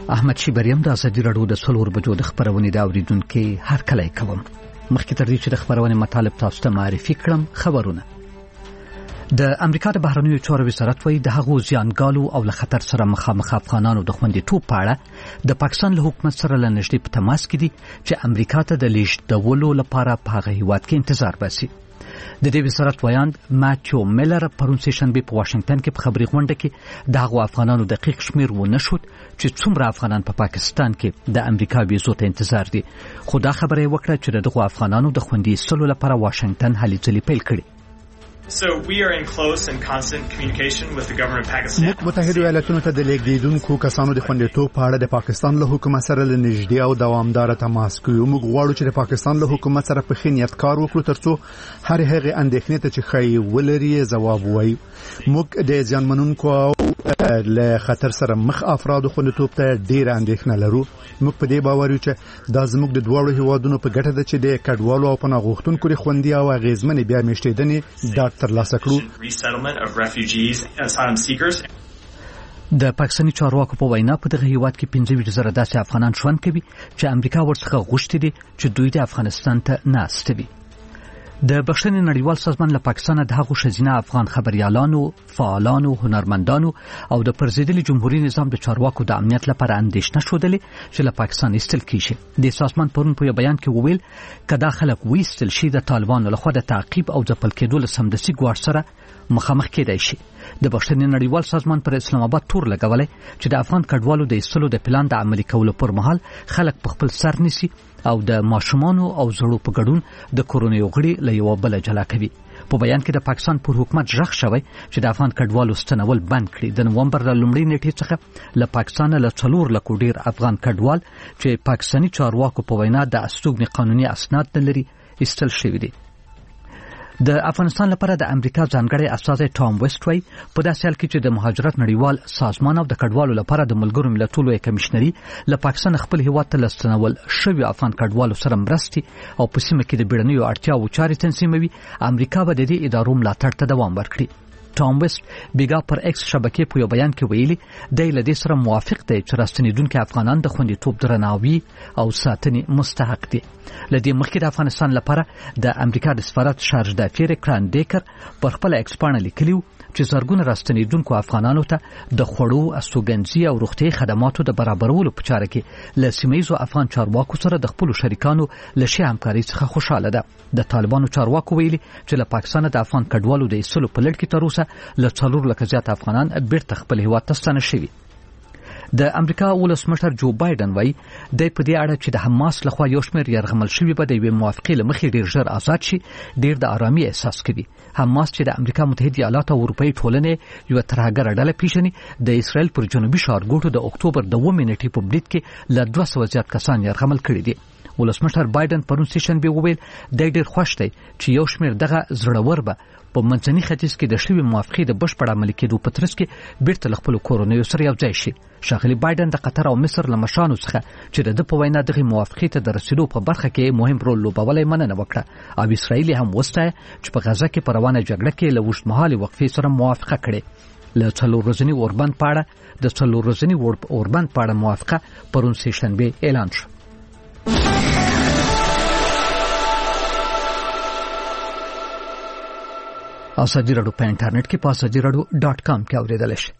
احمد شیبریم د ازادي راډیو د 4 بجو د خبرونې د اوریدونکو هر کله کوم مخکې تر دې چې د خبرونې مطالب تاسو ته معرفي کړم خبرونه د امریکا د بهرنیو چارو وزارت وایي د هغو زیانګالو او له خطر سره مخامخ افغانانو د خوندیتوب په اړه د پاکستان له حکومت سره له نږدې په تماس کې دي چې امریکا ته د لیږدولو لپاره په هغه هیواد کې انتظار باسي. د دې وزارت ویاند ماتیو میلر پرون سهشنبه په واشنگټن کې په خبري غونډه کې د هغو افغانانو دقیق شمیر ونه شود چې څومره افغانان په پاکستان کې د امریکا ویزو ته انتظار دي. خو دا خبره وکړه چې دغه افغانانو د خوندي سلو لپاره واشنگټن هلې ځلې پیل کړي. So we are in close and constant communication with the government of Pakistan. متحده ایالاتونو ته د لیږدیدونکو کسانو د خوندیتوب په اړه د پاکستان له حکومت سره له نږدې او دوامدار تماس کوي. موږ غواړو چې د پاکستان له حکومت سره په ښه نیت کار وکړو ترڅو هر هغه اندېښنې ته چې ښایي ولري ځواب ووایي. موږ د زیانمنونکو له خطر سره مخ افرادو خوندیتوب ته ډېر اندېښنه لرو. موږ په دې باور یو چې دا زموږ د دواړو هیوادونو په ګټه ده چې د کډوالو او پناه غوښتونکو د خوندي او اغېزمنې بیا میشتېدنې ترلاسه کړو. د پاکستاني چارواکو په وینا په دغه هیواد کې 25,000 داسې افغانان ژوند کوي چې امریکا ورڅخه غوښتي دي چې دوی د افغانستان ته ناست وي. د بخښنې نړیوال سازمان له پاکستان د هغو ښځینه افغان خبريالانو، فعالانو، هنرمندانو او د پرزیدلي جمهوریت نظام د چارواکو د امنیت لپاره اندېښنه شودلې چې له پاکستان ایستل کیږي. د سازمان پرون په بیان کې وویل کدا خلک وایستل شي د طالبانو لخوا د تعقیب او ځپل کېدو له سمدستي ګواښ سره مخامخ کېدای شي. د بخښنې نړیوال سازمان پر اسلام آباد تور لګولای چې د افغان کډوالو د ایستلو د پلان د عملي کولو پر مهال خلک په خپل سر نسی او د ماشومانو او زړو په ګډون د کورونې غړي له یو بل جلا کوي. په بیان کې د پاکستان پر حکومت ژغ شوی چې د افغان کډوالو ستنول بند کړي. د نومبر له لومړۍ نیټې څخه له پاکستان له 4 لک ډیر افغان کډوال چې پاکستاني چارواکو په وینا د استوګنې قانوني اسناد نه لري ایستل شوی دي. د افغانستان لپاره د امریکا ځانګړی استازی ټام ویسټ وایي په داسې حال کې چې د مهاجرت نړیوال سازمان او د کډوالو لپاره د ملګرو ملتونو کمشنري له پاکستان خپل هیواد ته لستنول شوی افغان کډوالو سره مرستې او په سیمه کې د بیړنیو اړتیاوو چارې تنظیموي. امریکا به د دې ادارو ملاتړ ته دوام ورکړي. ټام ویسټ بیګا پر ایکس شبکې په یو بیان کې ویلي د له دې سره موافق دی چې راستنیدونکو افغانان د خوندیتوب درناوي او ساتنې مستحق دي. لدې مخکې د افغانستان لپاره د امریکا د سفارت شارج دافیر کران ډیکر پر خپل ایکسپانه لیکلیو چې زرګونه راستنیدونکو افغانانو ته د خوړو، استوګنځي او روغتي خدماتو د برابرولو په چاره کې له سیمه‌یزو افغان چارواکو سره د خپل شریکانو له شي همکاري څخه خوشاله ده. د طالبانو چارواکو ویلي چې له پاکستان د افغان کډوالو د ایستلو په لړ کې تر اوسه له 4 لک زیات افغانان بیرته خپل هیواد ته ستانه شوي. د امریکا ولسمشر جو بایدن وایي د په دې اړه چې د حماس لخوا یو شمېر یرغمل شوي به د یوې موافقې له مخې ډېر ژر آزاد شي ډېر د آرامي احساس کوي. حماس چې د امریکا متحده ایالات او اروپאי ټولنې یو ترهګره ډله پیژني د اسرائیل پر جنوبي ښارګوټو د اکتوبر 2 نیټې په برید کې له 200 زیات کسان یرغمل کړي دي. ولسمشر بایدن پرون سهشنبه وویل د ډېر خوښ دی چې یو شمېر دغه زړور به په منځني ختیځ کې د شوی موافقې د بشپړ عملي کېدو په ترڅ کې بیرته خپل کورونو سره یو ځای شي. ښاغلي بایدن د قطر او مصر له مشرانو څخه چې د په وینا دغه موافقې ته د رسیدو په برخه کې مهم رول لوبولی مننه وکړه او اسرائیل هم وستایه چې په غزه کې په روانه جګړه کې له اوږدمهالې وقفې سره موافقه کړې. له 4 ورځني اوربند پاړه د 4 ورځني اوربند پاړه موافقه پرون سهشنبه اعلان شو. ازادي راډیو په انټرنیټ کې په azadieradio.com کې اوریدل شي.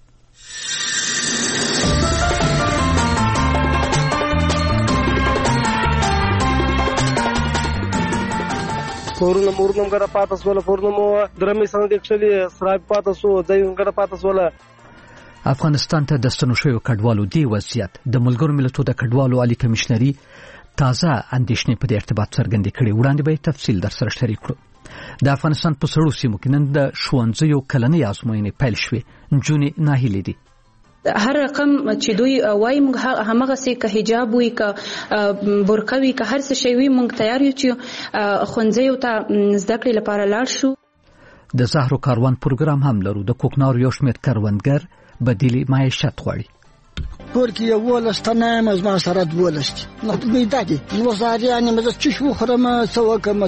کورونه مورنم غره پاتس ولا فورنمو درمې څنګه اکشلي سراب پاتسو ځایون غره پاتس ولا افغانستان ته د ستنو شویو کډوالو دی وضعیت د ملګرو ملتونو د کډوالو عالی کمشنري تازه اندېښنې په دې ارتباط څرګندې کړې. وړاندې به تفصیل در سره شریک کړو. د افغانستان په سړو سیمو کې نن د ښوونځیو کلنۍ ازموینې پیل شوې. نجونې ناهیلې دي. هر رقم چې دوی وایي موږ همغه سي که حجاب وي که برقه وي که هر څه شی وي موږ تیار یو چې ښوونځیو ته زده کړې لپاره لاړ شو. د زهرو کاروان پروګرام هم لرو. د کوکنارو یو شمېر کروندګر بدیلي معیشت غواړي. کور کې یو ولستانه مزما سره دولست نو به دادي یو زاریانه مزه چې شو خرمه سو کوم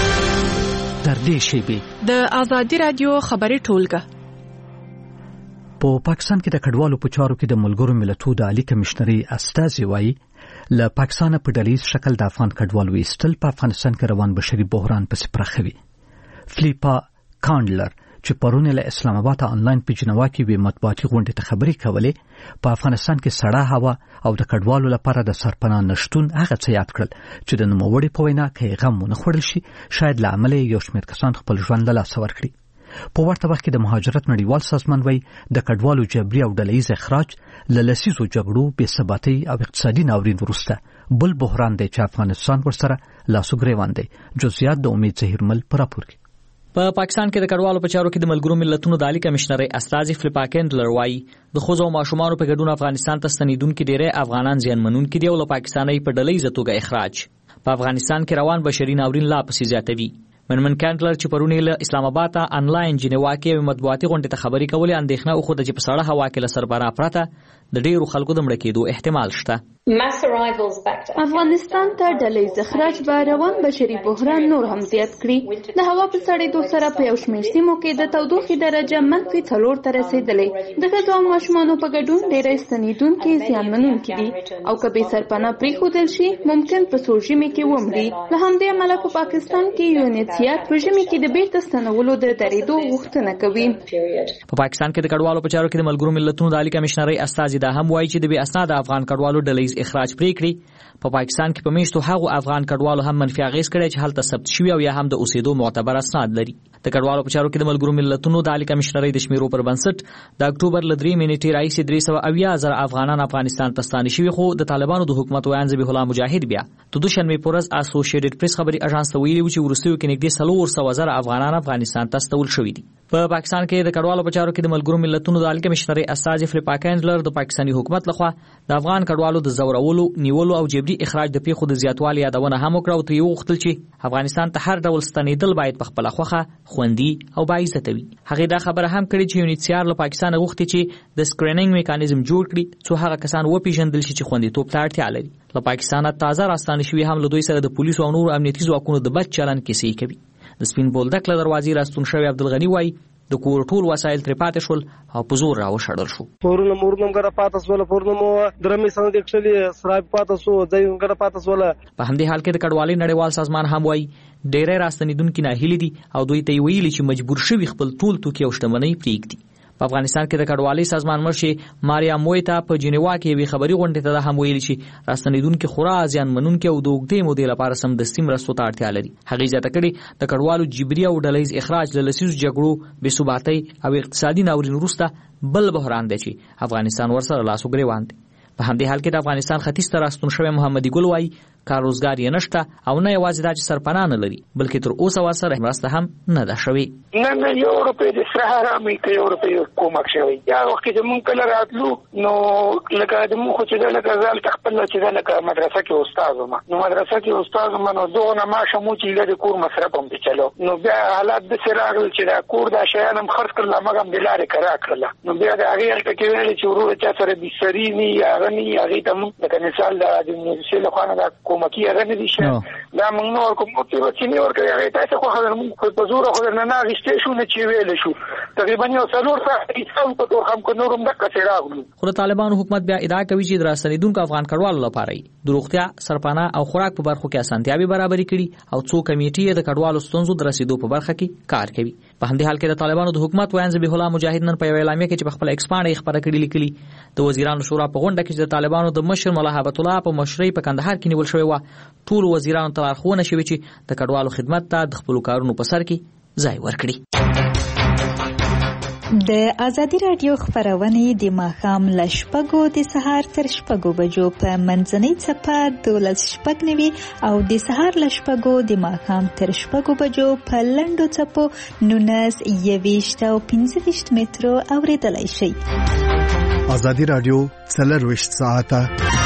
تر دې شی به د ازادي رادیو خبري ټولګه په پاکستان کې د کډوالو په چارو کې د ملګرو ملتونو د عالی کمشنري استازي وایي له پاکستان په ډلیز شکل د افغان کډوالو ایستل په افغانستان کې روان بشري بحران پسې پراخوي. فلیپا کانډلر چې پرون له اسلام آباد آنلاین په جنوا کې وی مطبوعاتي غونډه ته خبرې کولې په افغانستان کې سړه هوا او د کډوالو لپاره د سرپناه نشټون هغه څه یاد کړل چې د نوموړي په وینا کې غم ونه خوړل شي شاید له امله یو شمېر کسان خپل ژوند له لاسه ورکړي. په ورته وخت کې د مهاجرت نړیوال سازمان وایي د کډوالو جبري او ډلهییز اخراج له لسیزو جګړو بېثباتۍ او اقتصادي ناورین وروسته بل بحران دی چې افغانستان ورسره لاسو ګریوان دی. جزئیات د امید ظهیرمل په راپور کې. په پاکستان کې د کډوالو په چارو کې د ملګرو ملتونو د عالی کمشنري استازي فلیپا کانډلر وایي د ښځو او ماشومانو په ګډون افغانستان ته ستنیدونکي ډېری افغانان زیانمنونکي دي او له پاکستاني په ډلهییزه توګه اخراج په افغانستان کې روان بشري ناورین لا پسې زیاتوي. منمن کانډلر چې پرون له اسلام آباد ته آنلاین جنوا کې مطبوعاتي غونډه ته خبرې کولې اندېښنه او خو د په سړه هوا کې له سربرا پرته د ډېرو خلکو د مړه کېدو احتمال شته. افغانستان ته ډلهییز اخراج به روان بشري بحران نور هم زیات کړي. د هوا په سړېدو سره په یو شمېر سیمو کې د تودوخې درجه -4 ته رسېدلې. د ښځو او ماشومانو په ګډون ډېری ستنېدونکي زیانمنونکي دي او که بې سرپناه پرېښودل شي ممکن په سوړ ژمي کې ومري. له همدې امله په پاکستان کې یونیسیار په ژمي کې د بیرته ستنولو د درېدو غوښتنه کوي. په پاکستان کې د کډوالو په چارو کې د ملګرو ملتونو د عالی کمشنري استازي دا هم وایي چې د بې اسناده افغان کډوالو ډلهییز اخراج پریکړي په پاکستان کې په میشتو هغو افغان کډوالو هم منفي اغېز کړی چې هلته ثبت شوي او یا هم د اوسېدو معتبر اسناد لري. د کډوالو په چارو کې د ملګرو ملتونو د عالی کمشنري د شمیرو پر بنسټ د اکتوبر له 3 نیټې راهیسې 380,000 افغانان افغانستان ته ستانه شوي خو د طالبانو د حکومت ویان ذبیح الله مجاهد بیا د دوشنبې په ورځ اسوسییټډ پریس خبري اژانس ته ویلي چې وروستیو کې نږدې 400,000 افغانان افغانستان ته ستول شوي دي. په پاکستان کې د کډوالو په چارو کې د ملګرو ملتونو د عالی کمشنري استازي فلیپا کانډلر د پاکستاني حکومت لخوا د افغان کډوالو د زورولو نیولو او جبري اخراج د پیښو د زیاتوالي یادونه هم وکړه او ترې وغوښتل چې افغانستان ته هر ډول ستنېدل باید په خپله خوښه خوندي او باعزته وي. هغې دا خبره هم کړې چې یونیسیار له پاکستانه غوښتي چې د سکرینینګ میکانیزم جوړ کړي څو هغه کسان وپېژندل شي چې خوندیتوب ته اړتیا لري. له پاکستانه تازه راستانه شوي هم له دوی سره د پولیسو او نورو امنیتي ځواکونو د بد چلند کیسې کوي. د سپین بولدک له دروازې راستون شوی عبدالغني وایي د کور ټول وسایل ترې پاتې شول او په زور راوشړل شو. پورونه مورنم ګره پاتې سول پورنمو درمې سند اکچلی سراب پاتې سو ځای ګره پاتې سول. په همدې حال کې د کډوالۍ نړیوال سازمان هم وایي ډېری راستنیدونکي ناهیلي دي او دوی ته ویلي چې مجبور شوي خپل ټول توکي او شتمنۍ پرېږدي. په افغانستان کې د کډوالۍ سازمان مشر ماریا مویتا په جنیوا کې یوې خبري غونډې ته هم ویلي چې راستنیدونکي خورا زیانمنونکي او د اوږدې مودې لپاره سمدستي مرستو ته اړتیا لري. هغې زیاته کړې د کډوالو جبري او ډلهییز اخراج له لسیزو جګړو بېثباتۍ او اقتصادي ناورین وروسته بل بحران دی چې افغانستان ورسره لاس و ګریوان دی. په همدې حال کې د افغانستان ختیځ ته راستون شوی محمدي ګل وایي کار روزګار یې نشته او نه یوازې دا چې سرپناه نه لري بلکې تر اوسه ورسره مرسته هم نه ده شوې. نه یو روپۍ د سره حرامې که یو روپۍ کومک شوی. یا وخت چې مونږ کله راتلو نو لکه د مونږ خو چې ده لکه زه هلته خپل چې ده لکه مدرسه کې استاد وم نو مدرسه کې استاد وم نو دغونه معاشه مو چې د کور مصرف هم پې چلو نو بیا حالات داسې راغلل چې دا کور دا شیان هم خرڅ کړل همغه هم د لارې کرا کړله نو بیا د هغې هلته کې ویلې چې وروره چا سره بستري نه وي هغه نه وي هغې ته مونږ لکه مثال د مدرسې له خوا نه دا کومکي هغه نه دي دا موږ نو ورکوم چې وچینی ورکوي هغې تاسې خو خبر موږ په زوره خو درنه نه اخیستې شو نه چې ویلی شو تقریبا یو 4 ساعت حساب په تور هم که نور هم دقسې راغلو. خو د طالبانو حکومت بیا ادعا کوي چې د راستنېدونکو افغان کډوالو لپاره یې د روغتیا سرپناه او خوراک په برخو کې اسانتیاوې برابرې کړي او څو کمیټې یې د کډوالو ستونزو د رسېدو په برخه کې کار کوي. په همدې حال کې د طالبانو د حکومت ویان ذبیح الله مجاهد نن په یوه اعلامیه کې چې په خپله ایکس پاڼه یې خپره کړې لیکلي د وزیرانو شورا په غونډه کې چې د طالبانو د مشر ملا هبت الله په مشرۍ په کندهار کې نیول شوې وه ټولو وزیرانو ته لارښوونه شوې چې د کډوالو خدمت ته د خپلو کارونو په سر کې ځای ورکړي. د ازادي راډیو خبرونه د ماښام له 6 د سهار تر 6 بجو په منځنۍ څپه 12:09 او د سهار له 6 د ماښام تر 6 بجو په لنډو څپو 19:20 او 15 مترو اوریدلای شئ. ازادي راډیو 24 ساعته.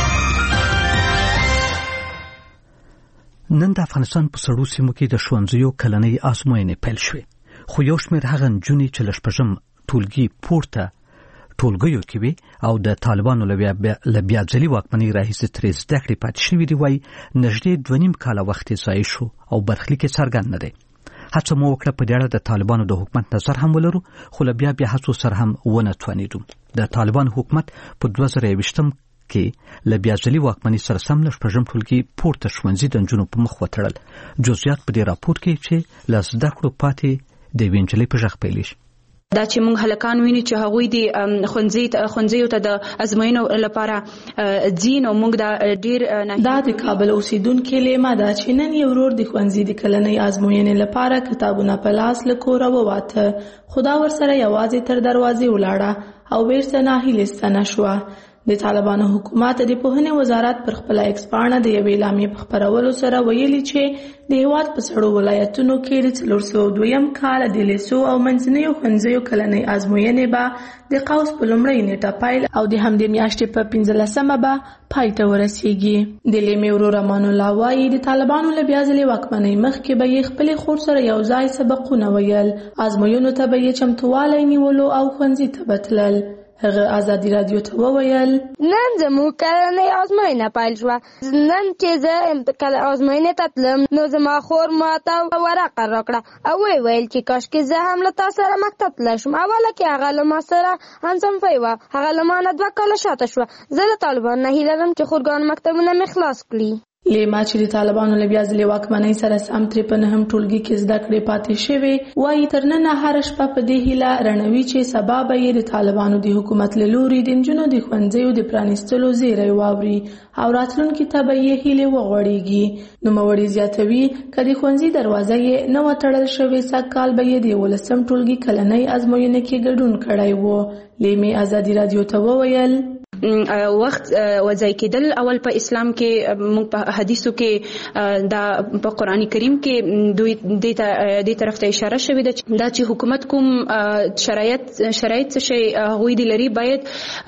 نن د افغانستان په سړو سیمو کې د ښوونځیو کلنۍ ازموینې پیل شوې خو یو شمېر هغه نجونې چې له شپږم ټولګي پورته ټولګیو کې وي او د طالبانو له بیا ځلي واکمنۍ راهیسې ترې زده کړې پاتې شوي دي وایي نږدې 2.5 کاله وخت یې ضایع شو او برخلیک یې څرګند نه دی. هڅه مو وکړه په دې اړه د طالبانو د حکومت نظر هم ولرو، خو بیا هڅو سره هم ونه توانیدو. د طالبان حکومت په 2020 کې له بیا ځلي واکمنۍ سره سم له شپږم ټولګي پورته ښوونځي د نجونو په مخ وتړل. جزئیات په دې راپور کې چې له زده کړو پاتې د یوې نجلۍ په غږ پیلېږي. دا چې موږ هلکان ویني چې هغوی د ښوونځیو ته د ازموینو لپاره ځي، نو موږ دا ډېر دا د کابل اوسیدونکې لیما ده چې نن یې ورور د ښوونځي د کلنۍ ازموینې لپاره کتابونه په لاس له کوره وواته، خو دا ورسره یوازې تر دروازې ولاړه او بیرته ناهیلې ستنه شوه. د طالبانو حکومت د پوهنې وزارت پر خپله ایکس پاڼه د یوې اعلامیې په خپرولو سره ویلي چې د هېواد په سړو ولایتونو کې د 402 کال د لیسو او منځنیو ښوونځیو کلنۍ ازموینې به د قوس په لومړۍ نیټه پیل او د همدې میاشتې په 15مه به پای ته ورسیږي. د لیمې ورور امان الله وایي د طالبانو له بیا ځلې واکمنۍ مخکې به یې خپلې خور سره یو ځای سبقونه ویل، ازموینو ته به یې چمتووالی نیولو او ښوونځي ته به تلل. هغه ازادي رادیو ته وویل نن زموږ کلنۍ ازموینه پیل شوه. نن چې زه ازموینې ته تلم نو زما خور ماته ورقه راکړه او ویل چې کاشکې زه هم له تا سره مکتب تللی شم. اوله کې هغه له ما سره همصنفۍ وه، هغه له ما نه 2 کاله شاته شوه. زه له طالبانو نه هیله لرم چې خورګانو مکتبونه مې خلاص کړي. لیما چې د طالبانو له بیا ځلې واکمنۍ سره سم ترې په 9م ټولګي کې زده کړې پاتې شوې، وایي تر ننه هره شپه په دې هیله رڼوي چې سبا به یې د طالبانو د حکومت له لوري د نجونو د ښوونځیو د پرانیستلو زیری واوري او راتلونکي ته به یې هیلې وغوړېږي. نوموړي زیاتوي که د ښوونځي دروازه یې نه وه تړل شوې، سږ کال به یې د 11م ټولګي کلنۍ ازموینې کې ګډون کړی و. لیمې ازادي رادیو ته وویل وخت وځای کېدل اول په اسلام کې موږ په حدیثو کې دا په قرآن کریم کې دوی دې طرف ته اشاره شوې ده دا چې حکومت کوم شرایط څه شي هغوی دې لري باید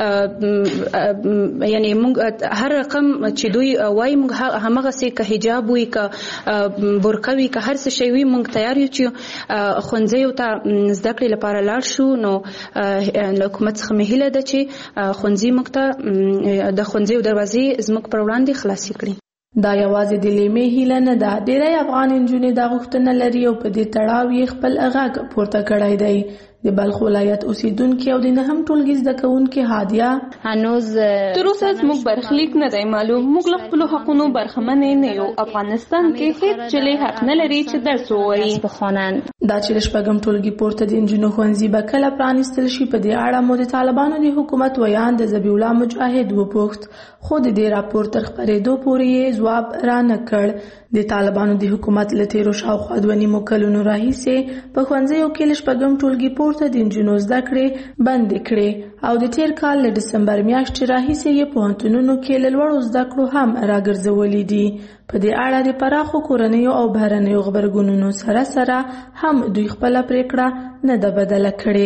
یعنی موږ هر رقم چې دوی وایي موږ همغسې که حجاب وي که برقه وي که هر څه شی وي موږ تیار یو چې ښوونځیو ته زده کړې لپاره لاړ شو. نو له حکومت څخه مې هیله ده چې ښوونځي موږ د ښوونځیو دروازې زموږ پر وړاندې خلاصې کړي. دا یوازې د لیمې هیله نه ده، ډېری افغان نجونې دا غوښتنه لري او په دې تړاو یې خپل غږ پورته کړی دی. د بلخ ولایت اوسیدونکي او د 9م ټولګي زده کوونکي هادیه هنوز تر اوسه زموږ برخلیک نه دی معلوم، موږ له خپلو حقونو برخمنې نه یو. افغانستان کې هیڅ نجلۍ حق نه لري چې درس ووایي. دا چې له 4م ټولګي پورته د نجونو ښوونځي به کله پرانیستل شي په دې اړه مو د طالبانو د حکومت ویان د ذبیح الله مجاهد وپوښت، خو د دې راپور تر خپرېدو پورې یې ځواب را نه کړ. د طالبانو د حکومت له تېرو شاوخوا 2 کلونو راهیسې په ښوونځیو کې له 4م ټولګي پورته د نجونو زده کړې بندې کړې او د تېر کال له ډسمبر میاشتې راهیسې یې پوهنتونونو کې له لوړو زده کړو هم راګرځولې دي. په دې اړه د پراخو کورنیو او بهرنیو غبرګونونو سره سره هم دوی خپله پرېکړه نه ده بدله کړې.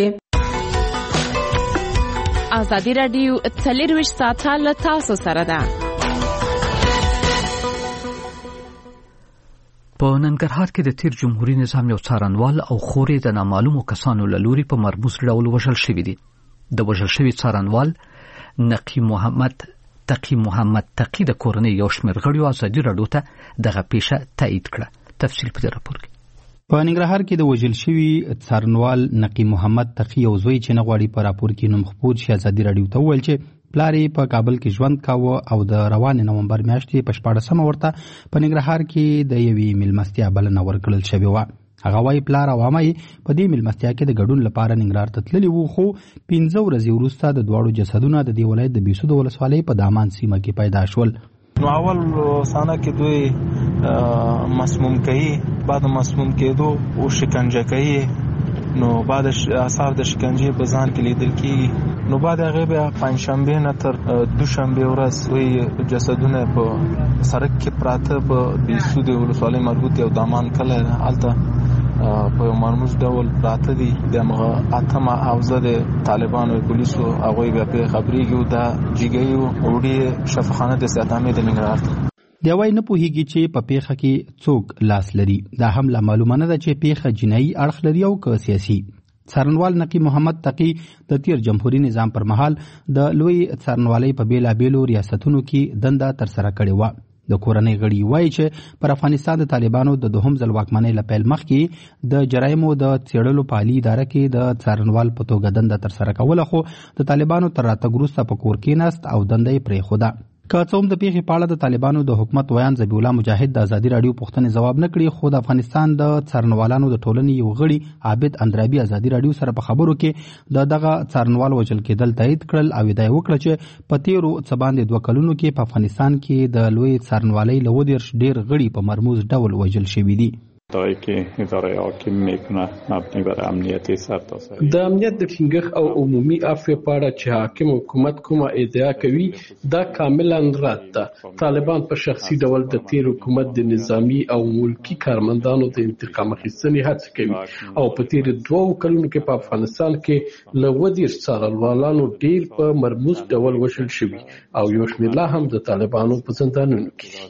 ازادي راډیو 24 ساعته له تاسو سره ده. په ننګرهار کې د تیر جمهوریت نظام یو څارنوال او خورې د نامعلومو کسانو له لوري په مرموز ډول وژل شوي دي. د وژل شوي څارنوال تقي محمد تقي د کورنۍ یو شمېر غړیو ازادي راډیو ته دغه پیښه تایید کړه. تفصیل په دې راپور کې. په ننګرهار کې د وژل شوي څارنوال نقي محمد تقي یو زوی چې نه غواړي په راپور کې نوم خپور شي ازادي راډیو ته وویل چې پلار یې په کابل کې ژوند کاوه او د روان نومبر میاشتې په 14مه ورته په ننګرهار کې د یوې مېلمستیا بلنه ورکړل شوې وه. هغه وایي پلار او عمه یې په دې مېلمستیا کې د ګډون لپاره ننګرهار ته تللي وو، خو 15 ورځې وروسته د دواړو جسدونه د دې ولایت د بیسود ولسوالۍ په دامان سیمه کې پیدا شول. نو اول سانه کې دوی مسموم کوي، بعد مسموم کېدو او شکنجه کوي، نو بعد آثار د شکنجې په ځان کې لیدل کېږي. نو بعد هغه بیا پنځشنبه نه تر دوشنبه ورځ وی جسدونه په سړک کې پراته په بیسود ولسوالۍ مربوط یو دامان کله الته په مرموز ډول پراته دي. دغه اتمه حوزه د طالبانو پولیسو هغه بیا په خبرېږي دا جګیو وړي شفاخانه د ساتامې د ننګرهار دی وای نه پوهیږي چې په پیښه کې څوک لاس لري. دا هم لا معلومه نه ده چې پیښه جنایي اړخ لري او که سیاسي. څارنوال نقي محمد تقي د تیر جمهوریت نظام پر مهال د لوی څارنوالۍ په بیلابیلو ریاستونو کې دنده ترسره کړې وه. د کورنۍ غړي وایي چې پر افغانستان د طالبانو د دوهم ځل واکمنۍ له پیل مخکې د جرایمو د څېړلو په عالي اداره کې د څارنوال په توګه دنده ترسره کوله، خو د طالبانو تر راتګ وروسته په کور کېناست او دنده یې پرېښوده. که څه هم د پیښې په اړه د طالبانو د حکومت ویان ذبیح الله مجاهد د ازادي راډیو پوښتنې ځواب نه کړي، خو د افغانستان د څارنوالانو د ټولنې یو غړي عابد اندرابي ازادي راډیو سره په خبرو کې دغه څارنوال وژل کېدل تایید کړل او ادعا وکړه چې په تیرو څه باندې 2 کلونو کې په افغانستان کې د لوی څارنوالۍ له 20 ډیر غړي په مرموز ډول وژل شوي دي. ادعایی که اداره حاکم میکنه مبنی بر امنیتی سرتاسری د امنیت د ټینګښت او عمومي عفو په اړه چې حاکم حکومت کومه ادعا کوي دا کاملا رد ده. طالبان په شخصي ډول د تیر حکومت د نظامی او ملکی کارمندانو د انتقام اخیستنې هڅه کوي او په تیر 2 کلونو کې په افغانستان کې له 20 څارنوالانو ډیر په مرموز ډول وژل شوي او یو شمېر لا هم د طالبانو په زندانونو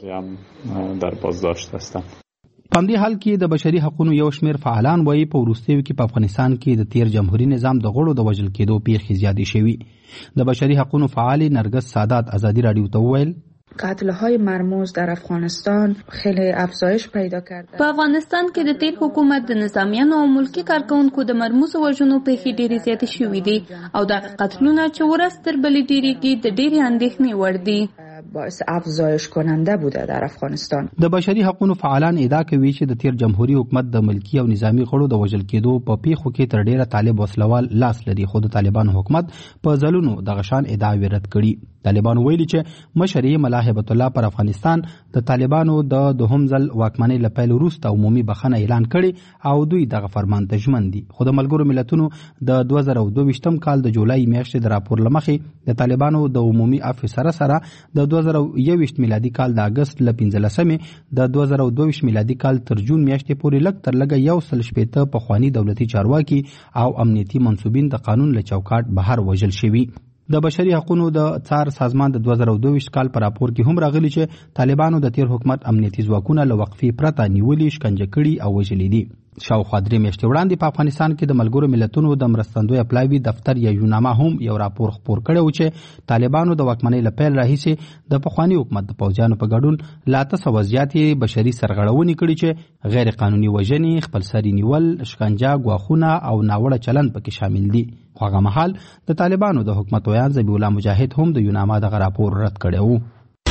کې در بازداشت هستند. په همدې حال کې د بشري حقوقو یو شمېر فعالان وایي په وروستیو کې په افغانستان کې د تیر جمهوریت نظام د غړو د وژل کېدو پیښې زیاتې شوي. د بشري حقوقو فعال نرگس سادات ازادي راډیو ته وویل قتل‌های مرموز در افغانستان خیلی افزایش پیدا کرده. په افغانستان کې د تیر حکومت د نظامیانو او ملکی کارکونکو د مرموز وژنو پیښې ډېرې زیاتې شوې دي او د قتلونو چې ورځ تر بلې ډېرېږي د ډېرې اندېښنې وړ دي. باعث افزایش کننده بوده در افغانستان. د بشري حقوقو فعالان ادعا کوي چې د تیر جمهوریت حکومت د ملکی او نظامی غړو د وژل کېدو په پیښو کې تر ډیره طالب وسلوال لاس لري، خو د طالبانو حکومت په ځلونو دغه شان ادعاوې رد کړي. طالبان ویلي چې مشر یې ملا هیبت الله پر افغانستان د طالبانو د دوهم ځل واکمنۍ له پیل وروسته عمومي بخښنه اعلان کړي او دوی دغه فرمان ته ژمن دي. خو د ملګرو ملتونو د 2022 کال د جولای میاشتې د راپور له مخې د طالبانو د عمومي عفو سره د 2021 میلادي کال د اگست له 15مې د 2022 میلادي کال تر جون میاشتې پورې لږ تر لږه 180 پخواني دولتي چارواکي او امنیتي منصوبین د قانون له چوکاټ بهر وژل شوي. د بشري حقوقو د څار سازمان د 2022 کال په راپور کې هم راغلي چې طالبانو د تیر حکومت امنیتي ځواکونه له وقفې پرته نیولي، شکنجه کړي او وژلي دي. شاوخوا 3 میاشتې وړاندې په افغانستان کې د ملګرو ملتونو د مرستندوی اپلایوي دفتر یا یوناما هم یو راپور خپور کړی و چې طالبانو د واکمنۍ له پیل راهیسې د پخواني حکومت د پوځیانو په ګډون لا 900 زیاتې بشري سرغړونې کړي چې غیر قانوني وژنې، خپلسري نیول، شکنجه، ګواښونه او ناوړه چلند پکې شامل دي. خو هغه مهال د طالبانو د حکومت ویان ذبیح الله مجاهد هم د یوناما دغه راپور رد کړی و.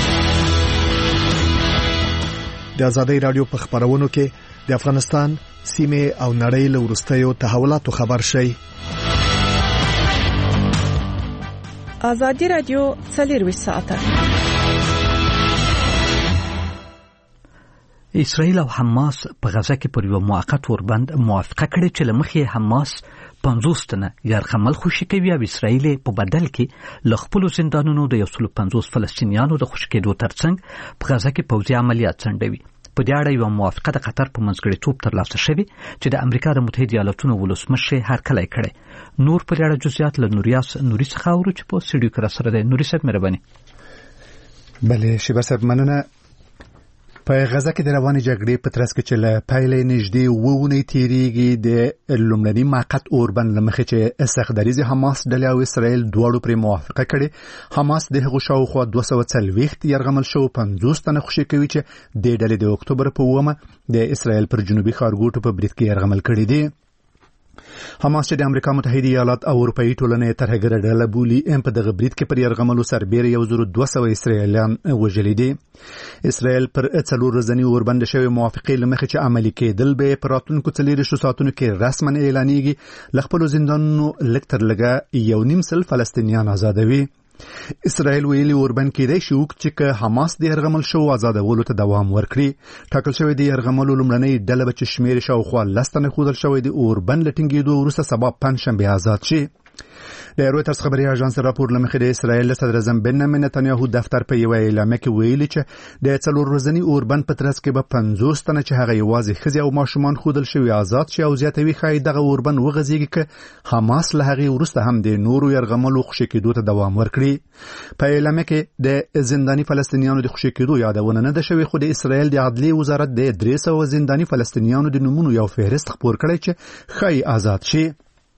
د ازادي راډیو په خبرونو کې د افغانستان سیمه او نړۍ له وروستیو تحولاتو خبر شي. ازادي راډیو 24 ساعته. اسرائیل او حماس په غزه کې پر یو موقت وربند موافقه کړې چې لمخې حماس 50 تنه یرغمل خوشي کوي او اسرائیل په بدل کې ل خپل زندانونو د 150 فلسطینیانو د خوشي کېدو ترڅنګ په غزه کې پوځي عملیات څنډوي. په دې اړه یو موافقه د قطر په منځګړیتوب ترلاسه شوې چې د امریکا د متحده ایالاتونو ولسمشر هرکلی کړي. نور په اړه جزئیات له نوریاس نوري څخه اورو چې په سټډیو کې سره ده. نوري صاحب مهرباني. بله شیبه صاحب مننه. په غزه کې د روانې جګړې په ترڅ کې چې له پیلې نږدې وونه تیریږي د لومړني موقت اوربند لمخې چې استخداریز حماس ډلې او اسرائیل دواړو پر موافقه کړې. حماس د هغو شاوخوا 240 یرغمل شو 50 تنه خوشي کوي چې د ډلې د اکتوبر په 1 د اسرائیل پر جنوبي ښارګوټو په برید کې یرغمل کړي دي. حماس چې د امریکا متحده ایالات او اروپאי ټولنې ترهګر ډله بولي په دغه برید کې پر یرغملو سربېره 1200 اسرائیلیان وژلي دي. اسرائیل پر 4 ورځنی اوربند شوی موافقه لمخې چې عملي کېدل به پر راتلونکو 4 ساعتونو کې رسماً اعلانېږي ل خپل زندانونو لږ تر لږه 1.5 فلسطینیان آزادوي. اسرائیل ویلي اوربند کېدای شي چې حماس د یرغمل شو آزادولو ته دوام ورکړي. ټاکل شوی د یرغملو لومړنۍ ډله به چې شمېر شاوخوا 10 تنه ښودل شوی د اوربند له ټینګېدو وروسته سبا پنجشنبه آزاد شي. د رویټرز خبري اژانس راپور لمخې د اسرائیل صدر اعظم بنیامین نتنیاهو دفتر په یو اعلامیه کې ویلي چې د 4 ورځنی اوربند په ترڅ کې به 50 تنه چې هغه یوازې ښځې او ماشومان ښودل شوي آزاد شي او زیاتوي ښایي دغه اوربند وغځېږي که حماس له هغې وروسته هم د نورو یرغملو خوشي کېدو ته دوام ورکړي. په اعلامیه کې د زنداني فلسطینیانو د خوشي کېدو یادونه نه ده شوې، خو د اسرائیل د عدلیې وزارت د 300 زنداني فلسطینیانو د نومونو یو فهرست خپور کړی چې ښایي آزاد شي.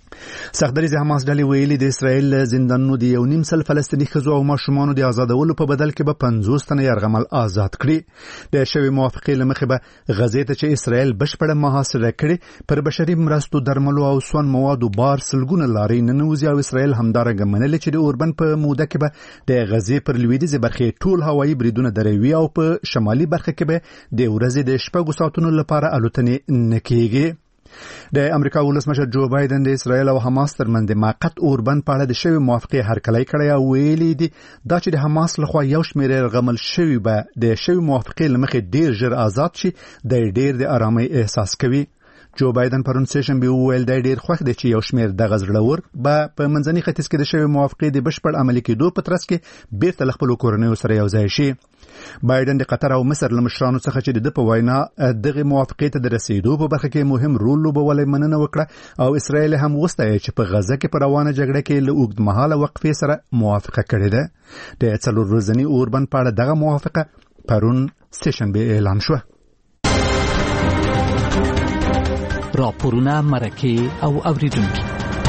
سختدریز حماس ډلې ویلي د اسرائیل زندانونو د 1.5 فلسطیني ښځو او ماشومانو د آزادولو په بدل کې به 50 تنه یرغمل آزاد کړي. د شوی موافقې له مخې به غزې ته چې اسرائیل بشپړه محاصره کړي پر بشري مرستو، درملو او سون موادو بار سلګونه لارې ننوځي، او اسرائیل همدارنګه منلې چې د اوربن په موده کې به د غزې پر لویدیځه برخې ټول هوایي بریدونه دروي او په شمالي برخه کې به د ورځې د 6 ساعتونو لپاره الوتنې نه کیږي. د امریکا ولسمشر جو بایدن د اسرائیل او حماس ترمنځ د موقت اوربن په اړه د شوی موافقې هرکلی کړی او ویلي دي دا چې د حماس لخوا یو شمېر یرغمل شوي به د شوی موافقې له مخې ډیر ژر آزاد شي، د ډیر د آرامۍ احساس کوي. جو بایدن پرون سیشنبه وویل د ډیر خوښ دی چې یو شمېر د غزړور به په منځني ختیځ کې د شوی موافقې د بشپړ عملي کېدو په ترڅ کې بیرته له خپلو کورنیو سره یو ځای شي. بایدن د قطر او مصر له مشرانو څخه چې د په وینا دغه موافقې ته د رسیدو په برخه کې مهم رول لوبولی مننه وکړه، او اسرائیل هم وستایي چې په غزه کې په روانه جګړه کې له اوږدمهاله وقفې سره موافقه کړې ده. د 4 ورځني اوربن په اړه دغه موافقه پرون سیشنبه اعلان شوه. راپورونه، مرکې او اوریدونکي.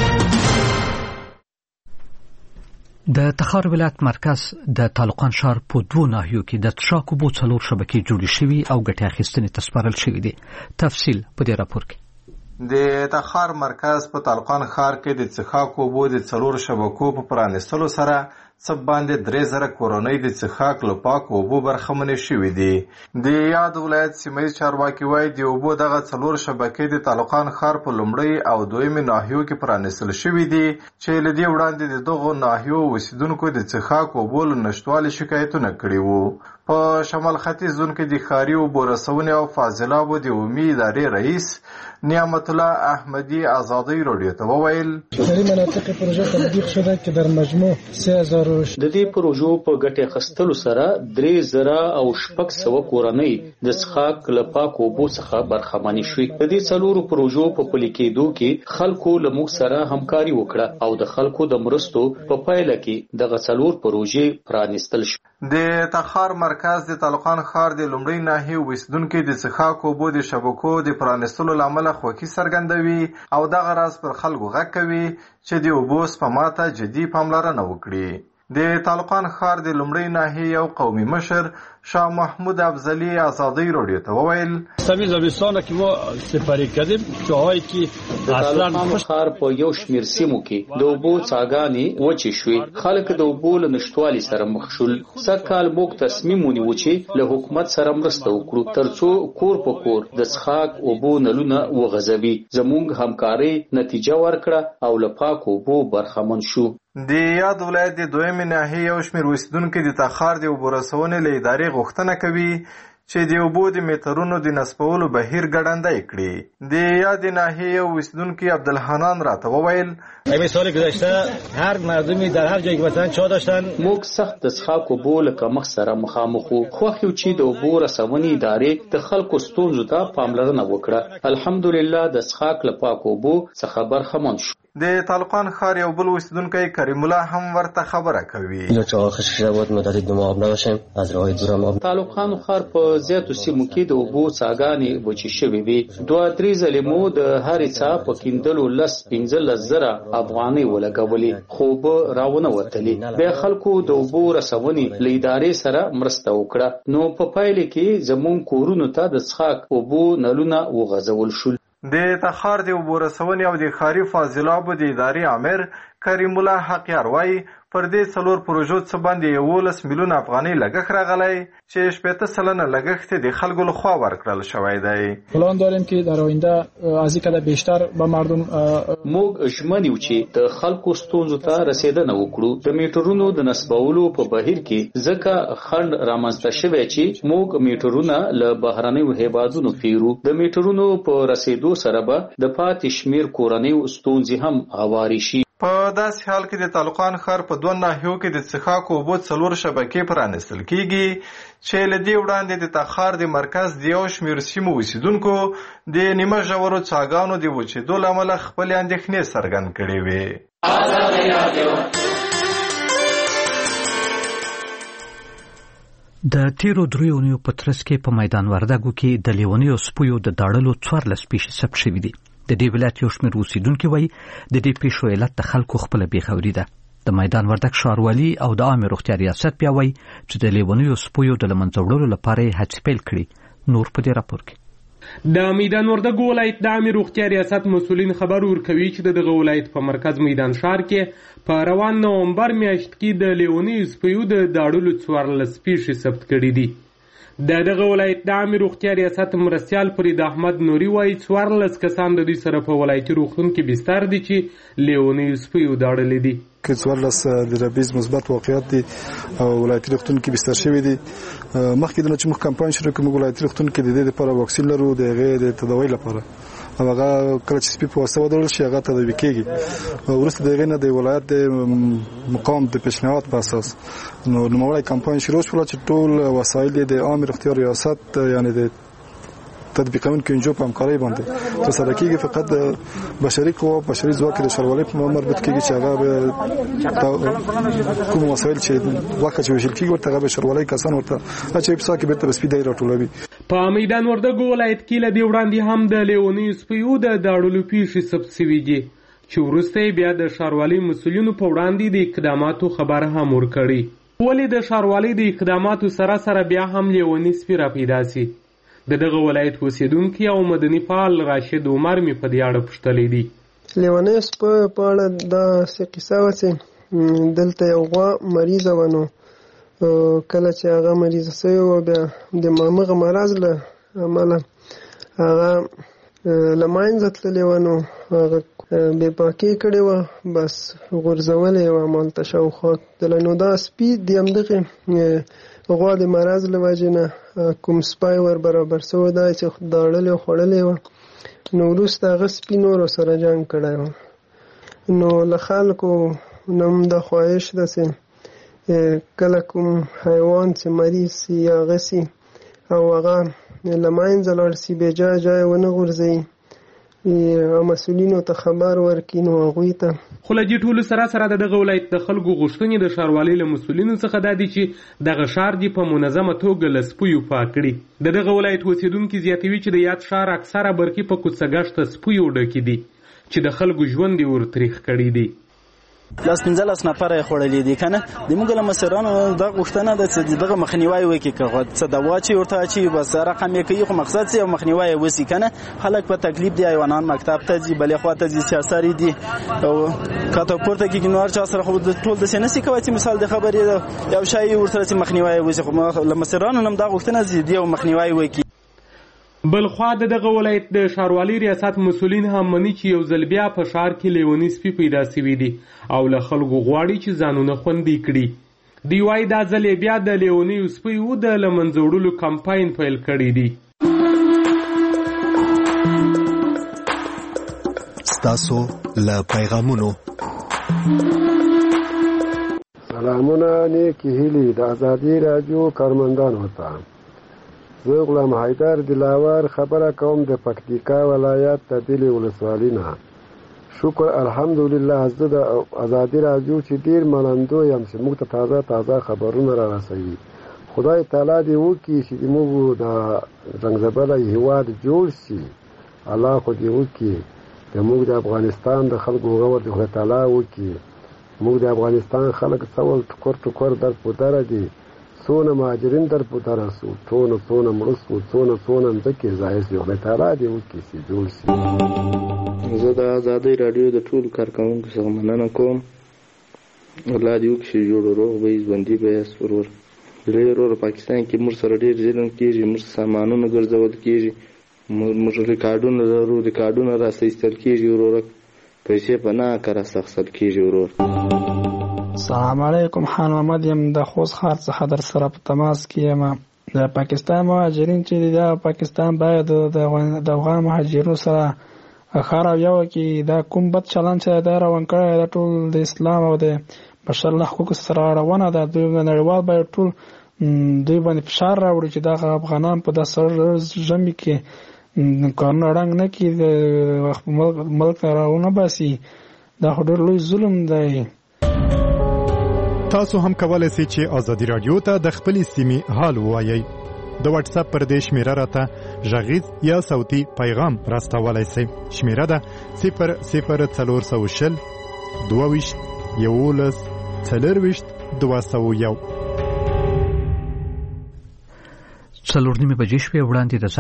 د تخار ولایت مرکز د طالقان ښار په 2 ناحیو کې د څښاک اوبو 4 شبکې جوړې شوي او ګټې اخیستنې ته سپارل شوي دي. تفصیل په دې راپور کې. د تخار مرکز په طالقان ښار کې د څښاک اوبو د 4 شبکو په پرانیستلو سره څه باندې 3000 کورنۍ د څښاک له پاکو اوبو برخمنې شوي دي. د یاد ولایت سیمه‌ییز چارواکي وایي د اوبو دغه 4 شبکې د طالقان ښار په لومړۍ او دویمې ناحیو کې پرانیستل شوي دي چې له دې وړاندې د دغو ناحیو اوسیدونکو د څښاک اوبو له نشتوالي شکایتونه کړي وو. په شمال ختیځ زون کې د ښاري اوبو رسونې او فاضلابو د عمومي ادارې رئیس نعمت الله احمدی آزادی رادیو ته وویل در این مناطق پروژه تطبیق شده که در مجموع 3000 د دې پروژو په ګټې اخیستلو سره 3000 او 600 کورنۍ د څښاک له پاکو اوبو څخه برخمنې شوې. د دې 4 پروژو په پلي کېدو کې خلکو له موږ سره همکاري وکړه او د خلکو د مرستو په پایله کې دغه 4 پروژې پرانیستل شوې. د تخار مرکز د طالقان ښار د لومړۍ ناحیې اوسیدونکو د څښاک اوبو د شبکو د پرانیستلو له امله خوښي څرګندوي او دغه راز پر خلکو غږ کوي چې د اوبو سپما ته جدي پاملرنه وکړي. د طالقان ښار د لومړۍ ناحیې یو قومي مشر شاه محمود افضلی آزادی رادیو ته وویل سوي زمستان که ما سپری کردیم جاهایی که اصلا ښار په یو شمیر سیمو کې د اوبو څاګانې وچې شوې، خلک د اوبو له نشتوالي سره مخ شول. سږکال موږ تصمیم ونیو چې له حکومت سره مرسته وکړو ترڅو کور په کور د څښاک اوبو نلونه وغځوي. زموږ همکاري نتیجه ورکړه او له پاکو اوبو برخمن شو. د یاد ولایت د دویمې ناحیې یو شمېر اوسیدونکي د تخار د اوبو رسونې له ادارې غوښتنه کوي چې د اوبو د میټرونو د نصبولو بهیر ګړندی کړي. د یاد ناحیې یو اوسیدونکي عبدالحنان راته وویل همین سال گذشته هر مردمی در هر جایی که مثلا چا داشتن موږ سخت د څښاک اوبو له کمښت سره مخامخ وو. خوښ یو چې د اوبو رسونې ادارې د خلکو ستونزو ته پاملرنه وکړه. الحمدلله د څښاک له پاکو اوبو څخه برخمن شو. د طالقان ښار یو بل اوسیدونکی کریم الله هم ورته خبره کوي. طالقان ښار په زیاتو سیمو کې د اوبو څاګانې وچې شوې وي. 2-3 ځلې مو د هرې څاه په کیندلو 10-15 زره افغانۍ ولګولې، خو به راونه وتلې. بیا خلکو د اوبو رسونې له ادارې سره مرسته وکړه، نو په پایله کې زموږ کورونو ته د څښاک اوبو نلونه وغځول شول. د تخار د اوبو رسونې او د ښاري فاضلابو د ادارې امیر کریم الله حقیار وایي پر دې 4 پروژو څه باندې 11 میلیون افغانۍ لګښت راغلی چې 80% لګښت د خلکو لخوا ورکړل شوی دی. پلان داریم که در آینده از این قدر بیشتر به مردم موږ ژمن یو چې د خلکو ستونزو ته رسیدنه وکړو. د میټرونو د نصبولو په بهیر کې ځکه خنډ رامنځته شوی چې موږ میټرونه له بهرنیو هیوادونو پیرو. د میټرونو په رسیدو سره به د پاتې شمیر کورنیو ستونزې هم هواري شي. په داسې حال کې د طالقان ښار په 2 ناحیو کې د څښاک اوبو 4 شبکې پرانیستل کیږي چې له دې وړاندې د تخار د مرکز د یو شمېر سیمو اوسیدونکو د نیمه ژورو څاګانو د وچېدو له امله خپلې اندېښنې څرګند کړې وې. د تیرو 3 اونیو په ترڅ کې په میدان وردګو کې د لیونیو سپیو د داړلو 14 پیښې ثبت شوې دي. د دې ولایت یو شمېر اوسیدونکي وایي د دې پیښو علت د خلکو خپله بېخبري ده. د میدان وردګ ښاروالي او د عامې روغتیا ریاست بیا وایي چې د لیونیو سپیو د له منځه وړلو لپاره یې هڅې پیل کړي. نور په دې راپور کې د میدان وردګ ولایت د عامې روغتیا ریاست مسؤلین خبر ورکوي چې دغه ولایت په مرکز میدان ښار کې په روان نومبر میاشت کې د لیونیو سپیو د داړلو 14 پیښې ثبت کړي دي. دغه ولایت د عامې روغتیا ریاست مرستیال فرید احمد نوري وایي 14 کسان د دوی سره په ولایتي روغتون کې بستر دي چې لیونیو سپیو داړلي دي. که 14 د ربیز مثبت واقعیت دي او ولایتي روغتون کې بستر شوي دي. مخکې د چې موږ کمپاین شروع کړو ولایتي روغتون کې د دې لپاره واکسین لرو د هغې د تداوی لپاره او هغه کله چې سپي په واسطه ودرول شي هغه تداوي کېږي. وروسته د هغې نه د ولایت د مقام د پیشنهاد په اساس نوموړی کمپاین شروع شوله چې ټول وسایل د عامې روغتیا ریاست یعنی د تطبیقونکو انجو په همکارۍ باندې ترسره کېږي. فقط د بشري قوا بشري ځواک د ښاروالۍ په مربوط کېږي چې هغه کوم وسایل چې وخت چې ویشل کېږي ورته هغه به ښاروالۍ کسان ورته اچوي په سا کې بېرته به سپي دی راټولوي. په میدان وردګ ولایت کې له دې وړاندې هم د لیونیو سپیو د داړلو پیښې ثبت شوي دي چې وروسته یې بیا د ښاروالۍ مسؤلینو په وړاندې د اقداماتو خبر هم ورکړی. ولې د ښاروالۍ د اقداماتو سره سره بیا هم لیوني سپي راپیدا سي؟ دغه ولایت اوسیدونکي او مدني فعال راشد عمر مې په دې اړه پوښتلی دي. لیونی سپي په اړه داسې قصه وه چې دلته یو غوا مریضه وه نو کله چې هغه مریضه شوې وه بیا د همغه مرض له امله هغه له منځه تللې وه نو هغه بې پاکي کړې وه بس غورځولې یې وه همالته شاوخوا تللی. نو دا سپي د همدغې غوا د مرض له وجې نه کوم سپی ور برابر شوی دی چې داړلې او خوړلې وه نو وروسته هغه سپي نورو سره جنګ کړی و. نو له خلکو نه هم دا خواهش ده چې کله کوم حیوان چې مریض سي یا هغه سي او هغه له منځه لاړ سي بې جای جای ونه غورځوي مسؤلینو ته خبر ورکړي نو هغوی ته. خو له دې ټولو سره سره د دغه ولایت د خلکو غوښتنې د ښاروالۍ له مسؤلینو څخه دا دي چې دغه ښار دې په منظمه توګه له سپیو پاک کړي. د دغه ولایت اوسیدونکي زیاتوي چې د یاد ښار اکثره برخې په کوڅه ګشته سپیو ډکې دي چې د خلکو ژوند یې ورتریخ کړی دی. 15 نفر یې خوړلي دي که نه. زموږ له مشرانو دا غوښتنه ده چې دغه مخنیوی وکړي که څه دوا چې ورته اچوي بس رقم یې کوي خو مقصد چې مخنیوی یې وشي که نه. خلک په تکلیف دي حیوانان مکتب ته ځي بلې خوا ته ځي سیاسري دي او کاته پورته کېږي نو هر چا سره خو ټول داسې نشي کوی چې مثال د خبرې یو شی ورسره چې مخنیوی یې وشي خو له مشرانو هم دا غوښتنه چې دې مخنیوی وکړي. بلخوا د دغه ولایت د ښاروالۍ ریاست مسؤلین هم مني چې یو ځل بیا په ښار کې لیوني سپي پیدا شوي دي او له خلکو غواړي چې ځانونه خوندي کړي. دوی وایي دا ځل یې بیا د لیونیو سپیو د له منځه وړلو کمپاین پیل کړی دی. ستاسو له پیغامونو سلامونه نیکی هیلي د ازادي راډیو کارمندانو ته. زه غلام حیدر دلاور خبره کوم د پکتیکا ولایت د دلي ولسوالۍ نه. شکر الحمدلله زه د ازادي راډیو چې ډیر منندوی یم چې موږ ته تازه خبرونه را رسوي. خدای تعالی دې وکړي چې موږ د رنګزبلی هیواد جوړ شي. الله خو دې وکړي د موږ د افغانستان د خلکو غور د خدای تعالی وکړي. موږ د افغانستان خلک څول ټکور در په دره دي څونه مهاجرین در په دره سو څونه مړه سو څونه مځکې ځای سي. خدای تعالی دې وکړي چې جوړ شي. زه د ازادۍ راډیو د ټولو کارکوونکو څخه مننه کوم. الله دې وکړي چې جوړ روغ به یې ژوندي به یاست ورور. لوی ورور پاکستان کې موږ سره ډېر ظلم کېږي موږ سامانونه ګرځول کېږي موږ ریکارډونه لرو ریکارډونه راستایستل کېږي وروره پیسې په ناحقه راستخسل کېږي ورور. السلام علیکم خان محمد یم د خوست ښار څخه در سره په تماس کې یم. د پاکستان مهاجرین چې دي دا پاکستان باید د افغان مهاجرینو سره ښه رویه وکړي. دا کوم بد چلند چې دا روان کړی دا ټول د اسلام او د بشر له حقوقو سره اړونه ده. دوی نړیوال باید ټول دوی باندې فشار راوړي چې دغه افغانان په داسې ژمي کې کارونه ړنګ نه کړي د ملک ته راونه باسي. دا خو ډېر لوی ظلم دی. تاسو هم کولای شئ چې ازادي رادیو ته د خپلې سیمې حال ووایئ. د واتس اپ پر دې شمیره راته غږیز یا صوتي پیغام راستولای شئ. شمیره ده 00420 22 11 40 201. 4:30 بجې شوې وړاندې د